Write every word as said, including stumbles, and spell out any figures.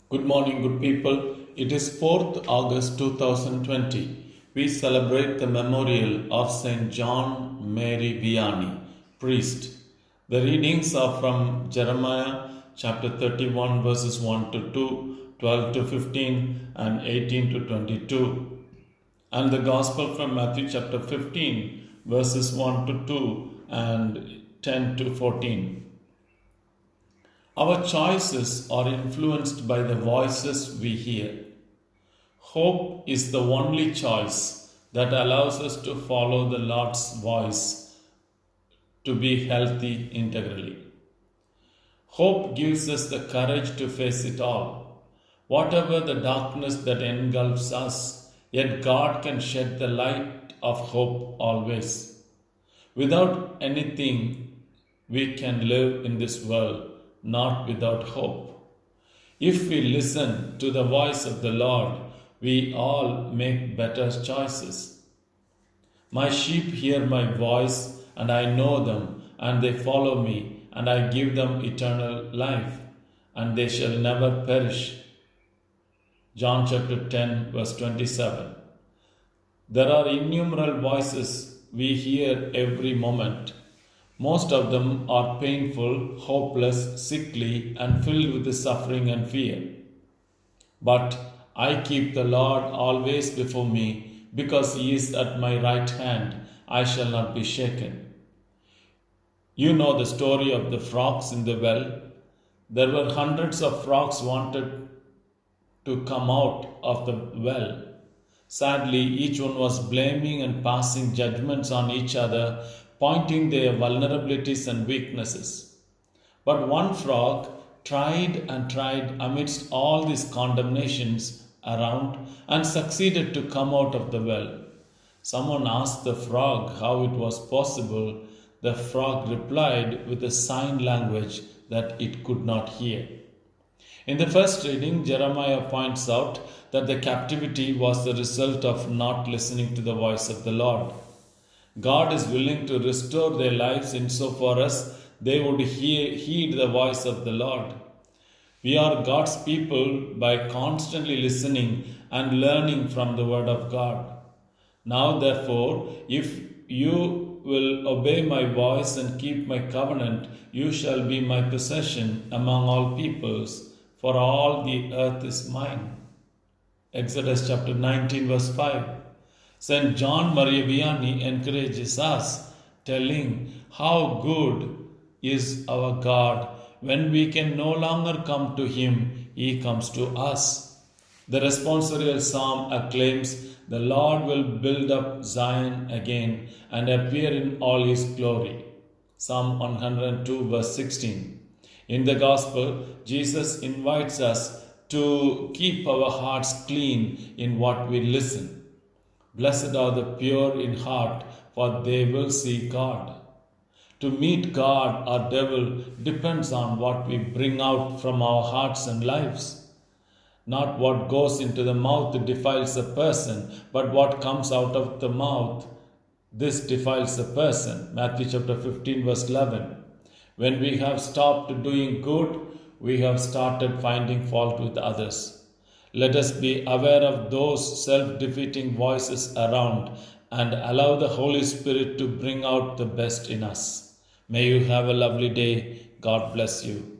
Good morning, good people. It is fourth August two thousand twenty. We celebrate the memorial of Saint John Mary Vianney, priest. The readings are from Jeremiah chapter thirty-one, verses one to two, twelve to fifteen, and eighteen to twenty-two. And the Gospel from Matthew chapter fifteen, verses one to two and ten to fourteen. Our choices are influenced by the voices we hear. Hope is the only choice that allows us to follow the Lord's voice to be healthy integrally. Hope gives us the courage to face it all. Whatever the darkness that engulfs us, yet God can shed the light of hope always. Without anything, we can live in this world, not without hope. If we listen to the voice of the Lord, we all make better choices. My sheep hear my voice, and I know them, and they follow me, and I give them eternal life, and they shall never perish. John chapter ten, verse twenty-seven. There are innumerable voices we hear every moment. Most of them are painful, hopeless, sickly, and filled with suffering and fear. But I keep the Lord always before me, because He is at my right hand. I shall not be shaken. You know the story of the frogs in the well. There were hundreds of frogs wanted to come out of the well. Sadly, each one was blaming and passing judgments on each other, pointing their vulnerabilities and weaknesses. But one frog tried and tried amidst all these condemnations around and succeeded to come out of the well. Someone asked the frog how it was possible. The frog replied with a sign language that it could not hear. In the first reading, Jeremiah points out that the captivity was the result of not listening to the voice of the Lord. God is willing to restore their lives insofar as they would hear, heed the voice of the Lord. We are God's people by constantly listening and learning from the Word of God. Now, therefore, if you will obey my voice and keep my covenant, you shall be my possession among all peoples, for all the earth is mine. Exodus chapter nineteen, verse five. Saint John Maria Vianney encourages us, telling how good is our God. When we can no longer come to Him, He comes to us. The responsorial psalm acclaims, "The Lord will build up Zion again and appear in all His glory." Psalm one hundred two, verse sixteen. In the Gospel, Jesus invites us to keep our hearts clean in what we listen. Blessed are the pure in heart, for they will see God. To meet God or devil depends on what we bring out from our hearts and lives. Not what goes into the mouth defiles a person, but what comes out of the mouth, this defiles a person. Matthew chapter fifteen, verse eleven. When we have stopped doing good, we have started finding fault with others. Let us be aware of those self-defeating voices around and allow the Holy Spirit to bring out the best in us. May you have a lovely day. God bless you.